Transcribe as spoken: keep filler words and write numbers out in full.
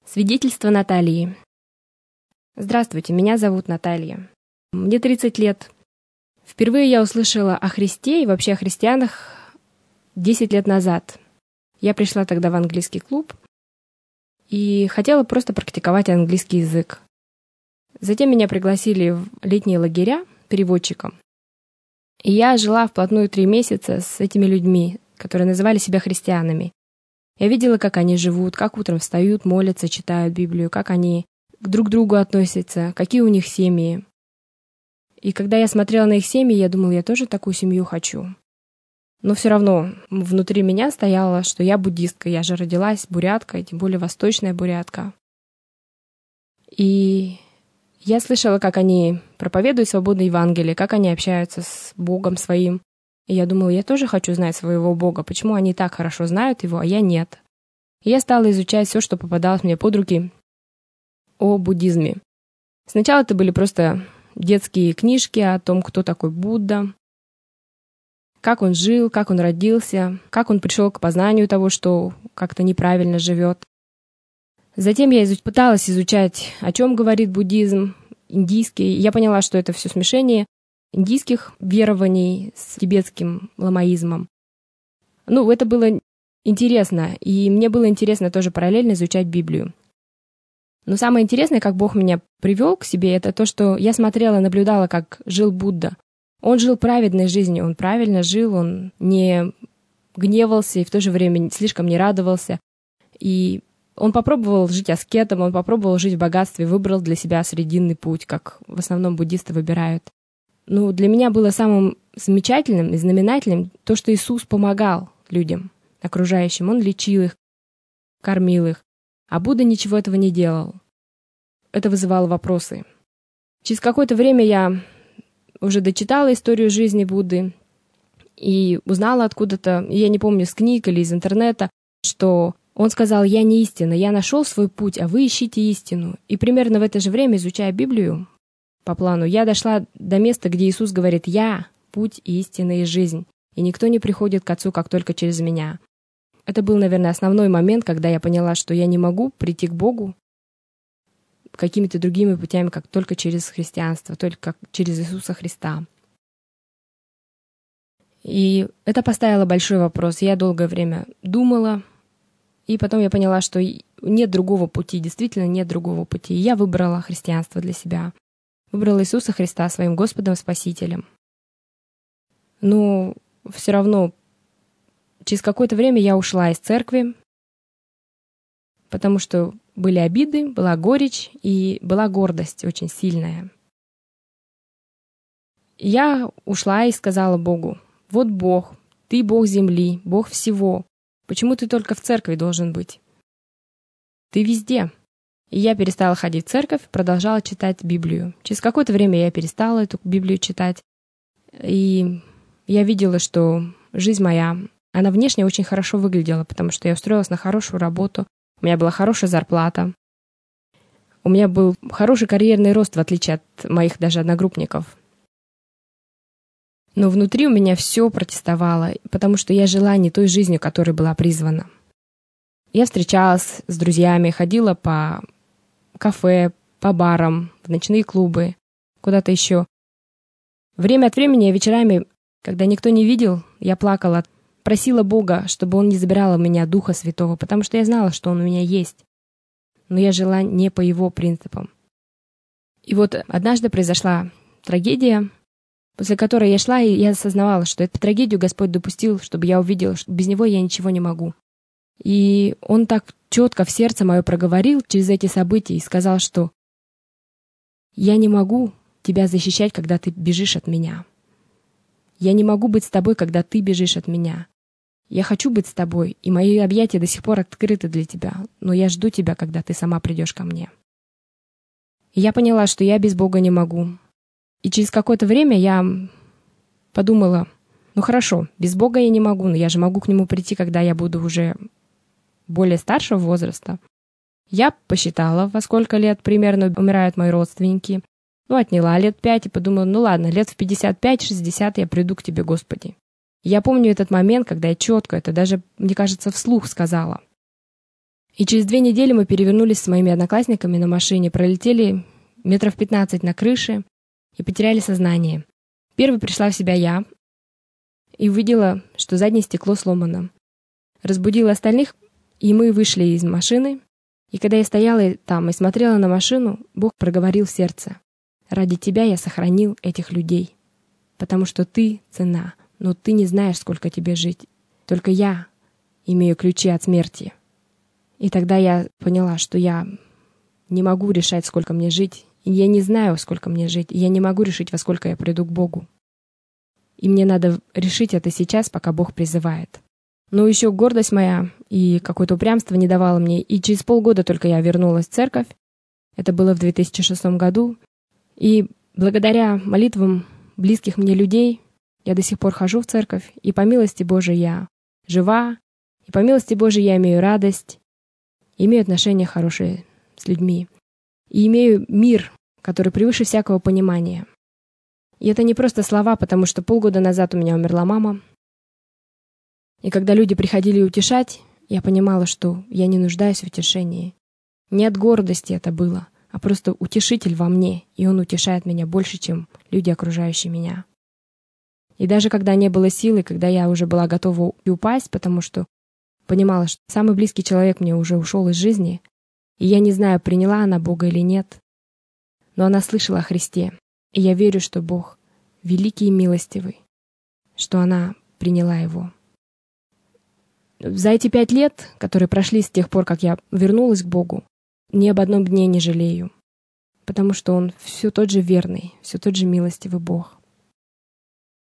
Свидетельство Натальи. Здравствуйте, меня зовут Наталья. Мне тридцать лет. Впервые я услышала о Христе и вообще о христианах десять лет назад. Я пришла тогда в английский клуб и хотела просто практиковать английский язык. Затем меня пригласили в летние лагеря переводчиком. И я жила вплотную три месяца с этими людьми, которые называли себя христианами. Я видела, как они живут, как утром встают, молятся, читают Библию, как они друг к другу относятся, какие у них семьи. И когда я смотрела на их семьи, я думала, я тоже такую семью хочу. Но все равно внутри меня стояло, что я буддистка, я же родилась буряткой, тем более восточная бурятка. И я слышала, как они проповедуют свободное Евангелие, как они общаются с Богом своим. И я думала, я тоже хочу знать своего Бога, почему они так хорошо знают его, а я нет. И я стала изучать все, что попадалось мне под руки о буддизме. Сначала это были просто детские книжки о том, кто такой Будда, как он жил, как он родился, как он пришел к познанию того, что как-то неправильно живет. Затем я изуч... пыталась изучать, о чем говорит буддизм, индийский. И я поняла, что это все смешение индийских верований с тибетским ламаизмом. Ну, это было интересно, и мне было интересно тоже параллельно изучать Библию. Но самое интересное, как Бог меня привел к себе, это то, что я смотрела, наблюдала, как жил Будда. Он жил праведной жизнью, он правильно жил, он не гневался и в то же время слишком не радовался. И он попробовал жить аскетом, он попробовал жить в богатстве, выбрал для себя срединный путь, как в основном буддисты выбирают. Ну, для меня было самым замечательным и знаменательным то, что Иисус помогал людям, окружающим. Он лечил их, кормил их, а Будда ничего этого не делал. Это вызывало вопросы. Через какое-то время я уже дочитала историю жизни Будды и узнала откуда-то, я не помню, с книг или из интернета, что он сказал: «Я не истина, я нашел свой путь, а вы ищите истину». И примерно в это же время, изучая Библию по плану, я дошла до места, где Иисус говорит: «Я — путь, истина и жизнь, и никто не приходит к Отцу, как только через меня». Это был, наверное, основной момент, когда я поняла, что я не могу прийти к Богу какими-то другими путями, как только через христианство, только через Иисуса Христа. И это поставило большой вопрос. Я долгое время думала, и потом я поняла, что нет другого пути, действительно нет другого пути. И я выбрала христианство для себя. Выбрала Иисуса Христа своим Господом, Спасителем. Но все равно через какое-то время я ушла из церкви, потому что были обиды, была горечь и была гордость очень сильная. Я ушла и сказала Богу: «Вот Бог, Ты Бог земли, Бог всего. Почему Ты только в церкви должен быть? Ты везде». И я перестала ходить в церковь, продолжала читать Библию. Через какое-то время я перестала эту Библию читать. И я видела, что жизнь моя, она внешне очень хорошо выглядела, потому что я устроилась на хорошую работу, у меня была хорошая зарплата, у меня был хороший карьерный рост, в отличие от моих даже одногруппников. Но внутри у меня все протестовало, потому что я жила не той жизнью, которой была призвана. Я встречалась с друзьями, ходила по кафе, по барам, в ночные клубы, куда-то еще. Время от времени, вечерами, когда никто не видел, я плакала, просила Бога, чтобы Он не забирал у меня Духа Святого, потому что я знала, что Он у меня есть. Но я жила не по Его принципам. И вот однажды произошла трагедия, после которой я шла, и я осознавала, что эту трагедию Господь допустил, чтобы я увидела, что без Него я ничего не могу. И Он так четко в сердце мое проговорил через эти события и сказал, что «Я не могу тебя защищать, когда ты бежишь от меня. Я не могу быть с тобой, когда ты бежишь от меня. Я хочу быть с тобой, и мои объятия до сих пор открыты для тебя, но я жду тебя, когда ты сама придешь ко мне». И я поняла, что я без Бога не могу. И через какое-то время я подумала: ну хорошо, без Бога я не могу, но я же могу к Нему прийти, когда я буду уже более старшего возраста. Я посчитала, во сколько лет примерно умирают мои родственники. Ну, отняла лет пять и подумала: ну ладно, лет в пятьдесят пять шестьдесят я приду к тебе, Господи. Я помню этот момент, когда я четко это даже, мне кажется, вслух сказала. И через две недели мы перевернулись с моими одноклассниками на машине, пролетели метров пятнадцать на крыше и потеряли сознание. Первой пришла в себя я и увидела, что заднее стекло сломано. Разбудила остальных, и мы вышли из машины. И когда я стояла там и смотрела на машину, Бог проговорил в сердце: «Ради тебя я сохранил этих людей, потому что ты — цена, но ты не знаешь, сколько тебе жить. Только я имею ключи от смерти». И тогда я поняла, что я не могу решать, сколько мне жить, и я не знаю, сколько мне жить, и я не могу решить, во сколько я приду к Богу. И мне надо решить это сейчас, пока Бог призывает. Но еще гордость моя и какое-то упрямство не давало мне, и через полгода только я вернулась в церковь. Это было в две тысячи шестом году. И благодаря молитвам близких мне людей я до сих пор хожу в церковь, и по милости Божией я жива, и по милости Божией я имею радость, имею отношения хорошие с людьми, и имею мир, который превыше всякого понимания. И это не просто слова, потому что полгода назад у меня умерла мама. И когда люди приходили утешать, я понимала, что я не нуждаюсь в утешении. Не от гордости это было, а просто утешитель во мне, и он утешает меня больше, чем люди, окружающие меня. И даже когда не было силы, когда я уже была готова упасть, потому что понимала, что самый близкий человек мне уже ушел из жизни, и я не знаю, приняла она Бога или нет, но она слышала о Христе, и я верю, что Бог великий и милостивый, что она приняла Его. За эти пять лет, которые прошли с тех пор, как я вернулась к Богу, ни об одном дне не жалею, потому что Он все тот же верный, все тот же милостивый Бог.